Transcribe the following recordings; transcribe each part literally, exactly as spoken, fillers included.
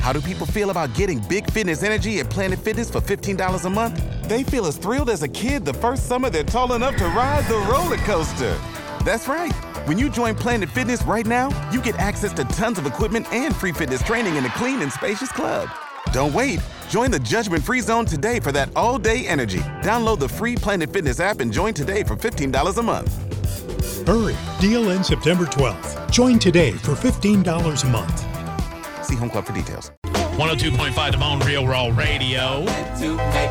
How do people feel about getting big fitness energy at Planet Fitness for fifteen dollars a month? They feel as thrilled as a kid the first summer they're tall enough to ride the roller coaster. That's right. When you join Planet Fitness right now, you get access to tons of equipment and free fitness training in a clean and spacious club. Don't wait. Join the judgment-free zone today for that all-day energy. Download the free Planet Fitness app and join today for fifteen dollars a month. Hurry. Deal ends September twelfth. Join today for fifteen dollars a month. See Home Club for details. one oh two point five The Bone, Real Raw Radio. There's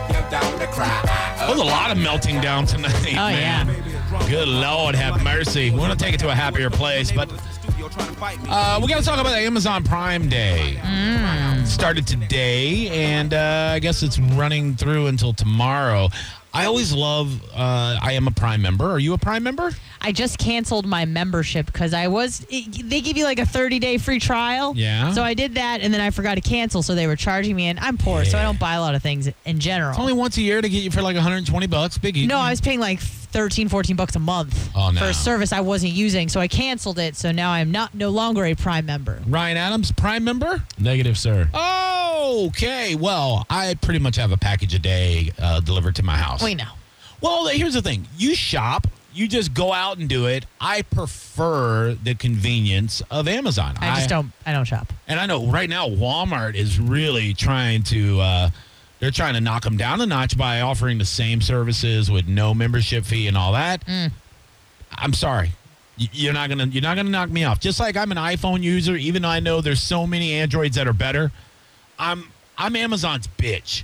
a lot of melting down tonight, Oh, man. yeah. Good Lord, have mercy. We want to take it to a happier place, but uh, we got to talk about Amazon Prime Day. Mm. Started today, and uh, I guess it's running through until tomorrow. I always love, uh, I am a Prime member. Are you a Prime member? I just canceled my membership because I was, it, they give you like a thirty-day free trial. Yeah. So I did that, and then I forgot to cancel, so they were charging me, and I'm poor, so I don't buy a lot of things in general. It's only once a year to get you for like one hundred twenty bucks. Biggie. No, I was paying like thirteen, fourteen bucks a month Oh, no. for a service I wasn't using, so I canceled it, so now I'm not no longer a Prime member. Ryan Adams, Prime member? Negative, sir. Oh, okay. Well, I pretty much have a package a day uh, delivered to my house. Wait, no. Well, here's the thing. You shop. You just go out and do it. I prefer the convenience of Amazon. I just don't, I don't shop. And I know right now Walmart is really trying to, uh, they're trying to knock them down a notch by offering the same services with no membership fee and all that. Mm. I'm sorry. Y- You're not gonna, you're not gonna knock me off. Just like I'm an iPhone user, even though I know there's so many Androids that are better. I'm, I'm Amazon's bitch.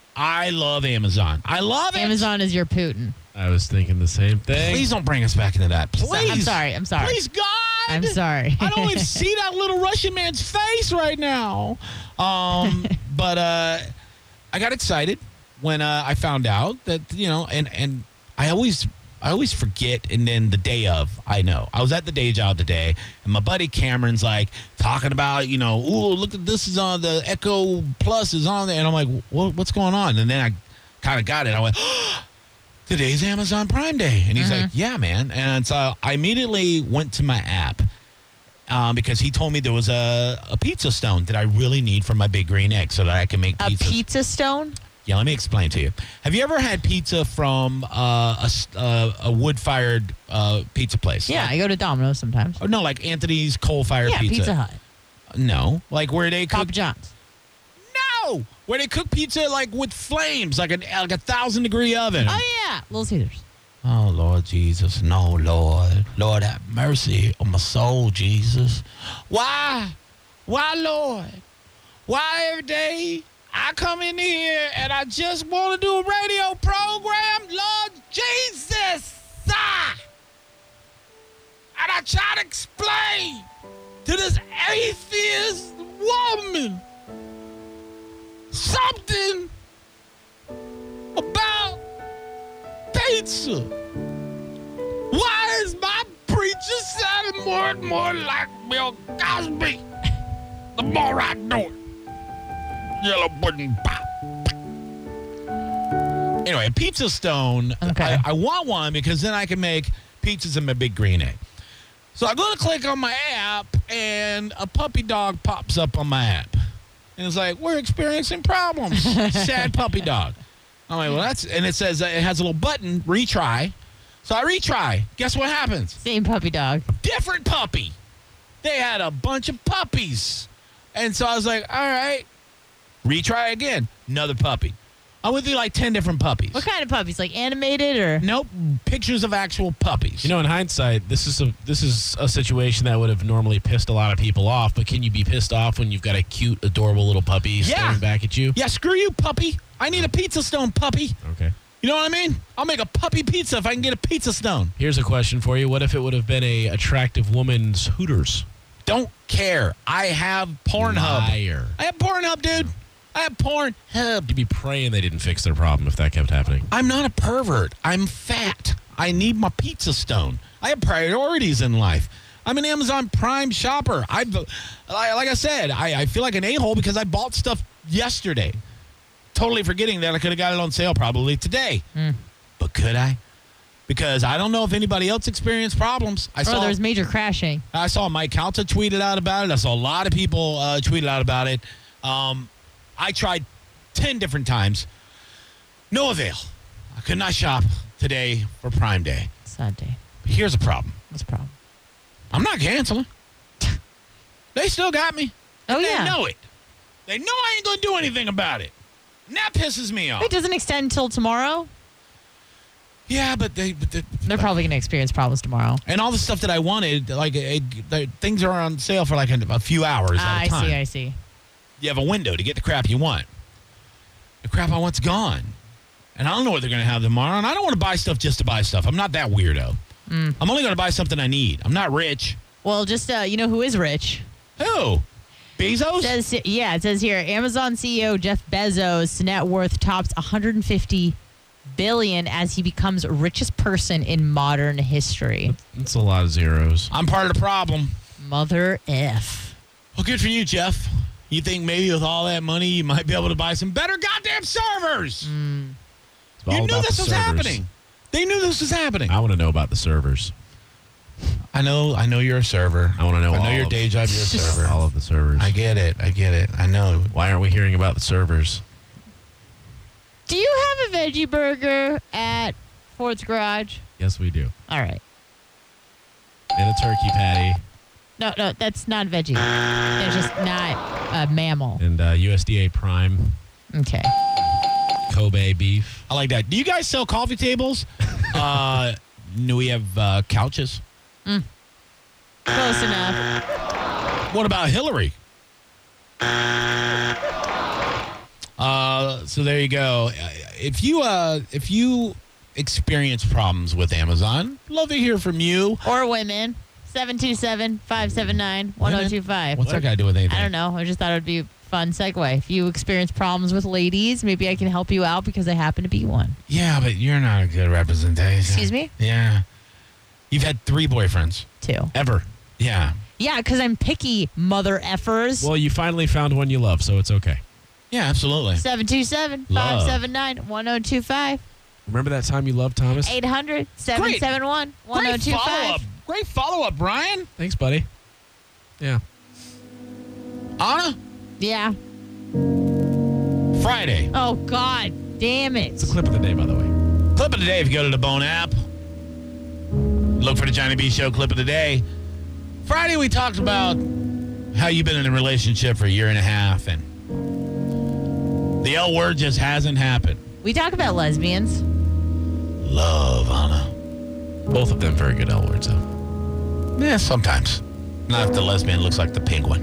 I love Amazon. I love it. Amazon is your Putin. I was thinking the same thing. Please don't bring us back into that. Please. I'm sorry. I'm sorry. Please, God. I'm sorry. I don't even see that little Russian man's face right now. Um, but uh, I got excited when uh, I found out that, you know, and, and I always I always forget, and then the day of, I know. I was at the day job today, and my buddy Cameron's like talking about, you know, ooh, look at this is on the Echo Plus is on there. And I'm like, what, what's going on? And then I kind of got it. I went, oh, today's Amazon Prime Day. And he's Mm-hmm. like, yeah, man. And so I immediately went to my app um, because he told me there was a, a pizza stone that I really need for my big green egg so that I can make A pizza. pizza stone? Yeah, let me explain to you. Have you ever had pizza from uh, a, s- uh, a wood-fired uh, pizza place? Yeah, Like- I go to Domino's sometimes. or no, like Anthony's coal-fired Yeah, pizza. Pizza Hut. No, like where they cook. Papa John's. No, where they cook pizza like with flames, like, an, like a thousand-degree oven. Oh, yeah. Little Caesars. Oh, Lord Jesus. No, Lord. Lord, have mercy on my soul, Jesus. Why? Why, Lord? Why every day I come in here and I just want to do a radio program? Lord Jesus. Ah! And I try to explain to this atheist woman something about pizza. Why is my preacher sounding more and more like Bill Cosby the more I do it? Yellow pudding pop. Anyway, a pizza stone. Okay. I, I want one because then I can make pizzas in my big green egg. So I go to click on my app, and a puppy dog pops up on my app. And it's like, we're experiencing problems. Sad puppy dog. I'm like, well, that's, and it says uh, it has a little button, retry. So I retry. Guess what happens? Same puppy dog. Different puppy. They had a bunch of puppies. And so I was like, all right, retry again. Another puppy. I went through like ten different puppies. What kind of puppies? Like animated or? Nope, pictures of actual puppies. You know, in hindsight, this is a this is a situation that would have normally pissed a lot of people off. But can you be pissed off when you've got a cute, adorable little puppy Yeah. staring back at you? Yeah, screw you, puppy. I need a pizza stone, puppy. Okay. You know what I mean? I'll make a puppy pizza if I can get a pizza stone. Here's a question for you. What if it would have been a attractive woman's Hooters? Don't care. I have Pornhub. Liar. I have Pornhub, dude. I have Pornhub. You'd be praying they didn't fix their problem if that kept happening. I'm not a pervert. I'm fat. I need my pizza stone. I have priorities in life. I'm an Amazon Prime shopper. I've, like I said, I, I feel like an a-hole because I bought stuff yesterday. Totally forgetting that I could have got it on sale probably today. Mm. But could I? Because I don't know if anybody else experienced problems. I Oh, saw there's major crashing. I saw Mike Calta tweeted out about it. I saw a lot of people uh, tweeted out about it. Um, I tried ten different times. No avail. I could not shop today for Prime Day. Sad day. Here's the problem. What's the problem? I'm not canceling. They still got me. Oh, And yeah. They know it. They know I ain't going to do anything about it. And that pisses me off. It doesn't extend until tomorrow. Yeah, but they... But they They're probably going to experience problems tomorrow. and all the stuff that I wanted, like, it, the, things are on sale for, like, a, a few hours Ah, at a I time. see, I see. You have a window to get the crap you want. The crap I want's gone. And I don't know what they're going to have tomorrow. And I don't want to buy stuff just to buy stuff. I'm not that weirdo. Mm. I'm only going to buy something I need. I'm not rich. Well, just, uh, you know who is rich? Who? Bezos? It says, yeah, it says here, Amazon C E O Jeff Bezos' net worth tops one hundred fifty billion dollars as he becomes richest person in modern history. That's a lot of zeros. I'm part of the problem. Mother F. Well, good for you, Jeff. You think maybe with all that money you might be able to buy some better goddamn servers? Mm. It's all You knew about this the was servers. happening. They knew this was happening. I want to know about the servers. I know. I know you're a server. I want to know I know all your of, day job. You're a server. all of the servers. I get it. I get it. I know. Why aren't we hearing about the servers? Do you have a veggie burger at Ford's Garage? Yes, we do. All right. And a turkey patty No, no, that's not veggie. They're just not a mammal. and uh, U S D A Prime Okay. Kobe beef. I like that. Do you guys sell coffee tables? uh, do we have uh, couches? Close enough. What about Hillary? Uh, so there you go. If you uh, if you experience problems with Amazon, love to hear from you. Or women. seven two seven, five seven nine, one oh two five. What's that got to do with anything? I don't know. I just thought it would be a fun segue. If you experience problems with ladies, maybe I can help you out because I happen to be one. Yeah, but you're not a good representation. Excuse me? Yeah. You've had three boyfriends. Two. Ever. Yeah. Yeah, because I'm picky, mother effers. Well, you finally found one you love, so it's okay. Yeah, absolutely. seven two seven, five seven nine, one oh two five. Remember that time you loved Thomas? eight hundred, seven seven one, one oh Great two follow-up. five. Great follow-up, Brian. Thanks, buddy. Yeah. Anna, Yeah. Friday. Oh, God damn it. It's a clip of the day, by the way. Clip of the day if you go to the Bone app. Look for the Johnny B Show clip of the day. Friday we talked about how you've been in a relationship for a year and a half and the L word just hasn't happened. We talk about lesbians. Love, Anna. Both of them very good L words, though. Yeah, sometimes. Not if the lesbian looks like the penguin.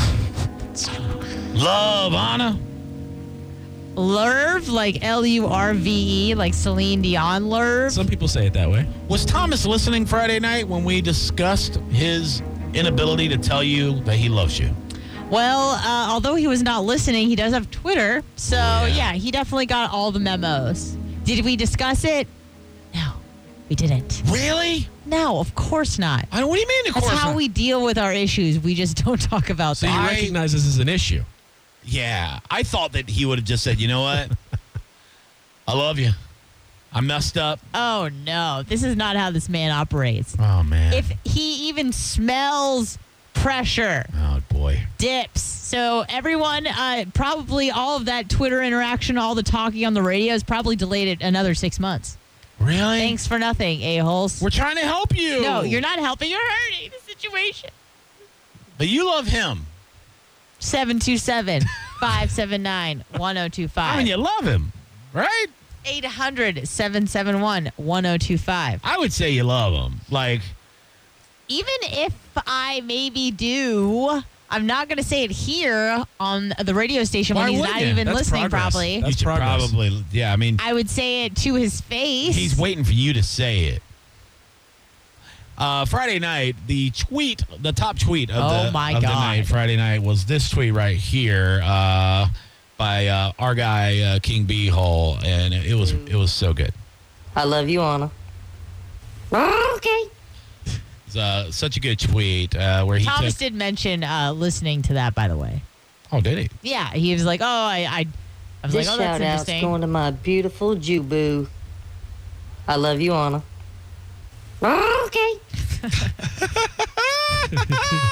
Love, Anna. Lurv, like L U R V E, like Celine Dion Lurv. Some people say it that way. Was Thomas listening Friday night when we discussed his inability to tell you that he loves you? Well, uh, although he was not listening, he does have Twitter. So, Yeah. yeah, he definitely got all the memos. Did we discuss it? No, we didn't. Really? No, of course not. I don't, what do you mean, of That's course how not? we deal with our issues. We just don't talk about So that. you I- recognize this as an issue. Yeah, I thought that he would have just said, you know what? I love you. I messed up. Oh, no. This is not how this man operates. Oh, man. If he even smells pressure, oh, boy. dips. So everyone, uh, probably all of that Twitter interaction, all the talking on the radio is probably delayed it another six months. Really? Thanks for nothing, a-holes. We're trying to help you. No, you're not helping. You're hurting the situation. But you love him. seven two seven, five seven nine, one oh two five. I mean, you love him, right? eight hundred, seven seven one, one oh two five. I would say you love him. Like, Even if I maybe do, I'm not going to say it here on the radio station Why when he's wouldn't not you? even That's listening progress. properly. That's you should progress. probably, yeah, I mean, I would say it to his face. he's waiting for you to say it. Uh, Friday night, the tweet, the top tweet of, Oh, the, my of the God. night, Friday night, was this tweet right here uh, by uh, our guy uh, King B Hole, and it, it was it was so good. I love you, Anna. Okay. It's uh, such a good tweet uh, where he Thomas took. did mention uh, listening to that, by the way. Oh, did he? Yeah, he was like, oh, I, I, I was This like, oh, that's shout out's interesting. going to my beautiful Jew boo. I love you, Anna. Okay.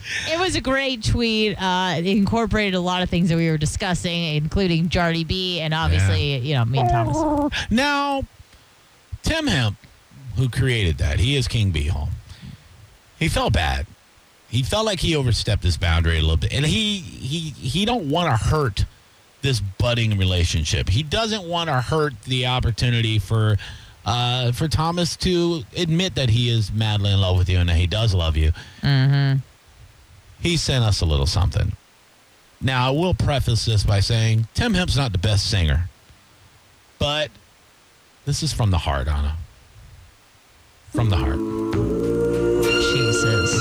It was a great tweet. Uh, it incorporated a lot of things that we were discussing, including Jardy B and obviously, you know, me and Thomas. Now, Tim Hemp, who created that, he is King B Hall. He felt bad. He felt like he overstepped his boundary a little bit, and he he he don't want to hurt this budding relationship. He doesn't want to hurt the opportunity for uh, for Thomas to admit that he is madly in love with you and that he does love you. Mm-hmm. He sent us a little something. Now, I will preface this by saying Tim Hemp's not the best singer, but this is from the heart, Anna. From the heart. Jesus.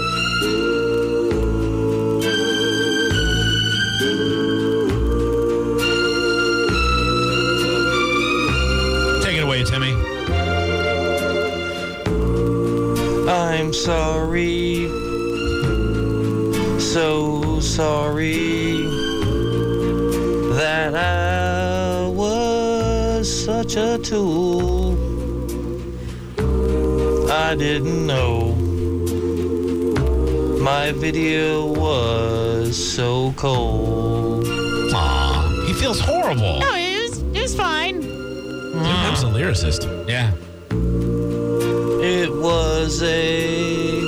Take it away, Timmy. I'm sorry, so sorry that I was such a tool. I didn't know my video was so cold. Aw, he feels horrible. No, it was, it was fine. Tim Hemp's a lyricist. Yeah. It was a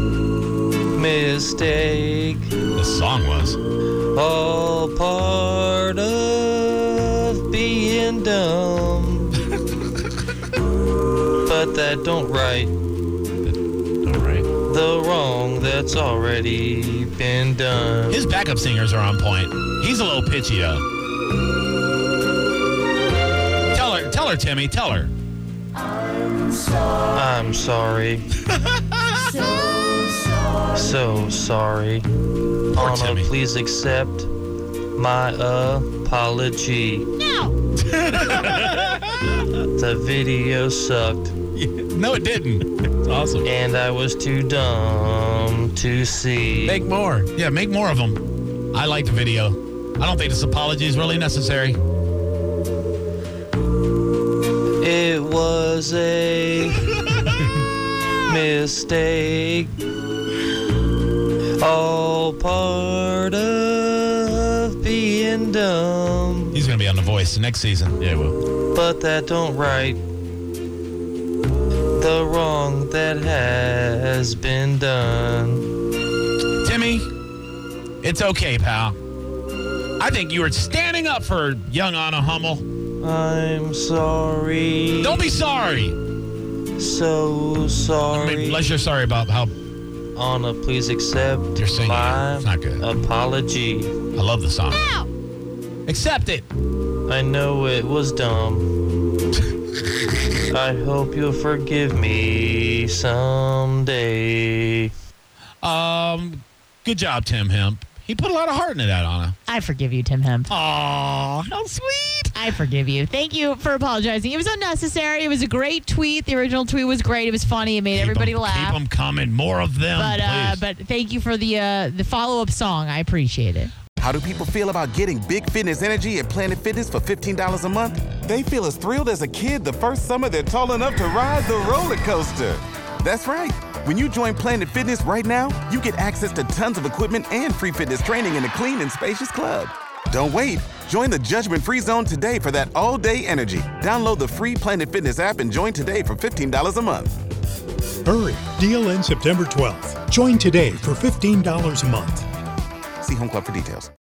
mistake, The song was. all part of being dumb. But that don't right All right. the wrong that's already been done. His backup singers are on point. He's a little pitchy, though. Tell her, tell her, Timmy, tell her. I'm sorry. So sorry. Anna, Timmy. please accept my apology. No. The video sucked, No, it didn't. It's awesome. and I was too dumb to see. Make more. Yeah, make more of them. I like the video. I don't think this apology is really necessary. It was a mistake, all part of being dumb. He's going to be on The Voice next season. Yeah, well. But that don't right the wrong that has been done. Timmy, it's okay, pal. I think you were standing up for young Anna Hummel. I'm sorry. Don't be sorry. So I sorry. mean, unless you're sorry about how Anna, please accept You're singing. my It's not good. apology. I love the song. No. Accept it. I know it was dumb. I hope you'll forgive me someday. Um, good job, Tim Hemp. He put a lot of heart into that, Anna. I forgive you, Tim Hemp. Aw, how sweet. I forgive you. Thank you for apologizing. It was unnecessary. It was a great tweet. The original tweet was great. It was funny. It made Keep everybody 'em- laugh. Keep them coming. More of them, but uh, please. but thank you for the uh, the follow up song. I appreciate it. How do people feel about getting big fitness energy at Planet Fitness for fifteen dollars a month? They feel as thrilled as a kid the first summer they're tall enough to ride the roller coaster. That's right. When you join Planet Fitness right now, you get access to tons of equipment and free fitness training in a clean and spacious club. Don't wait. Join the judgment-free zone today for that all-day energy. Download the free Planet Fitness app and join today for fifteen dollars a month. Hurry! Deal ends September twelfth. Join today for fifteen dollars a month. See Home Club for details.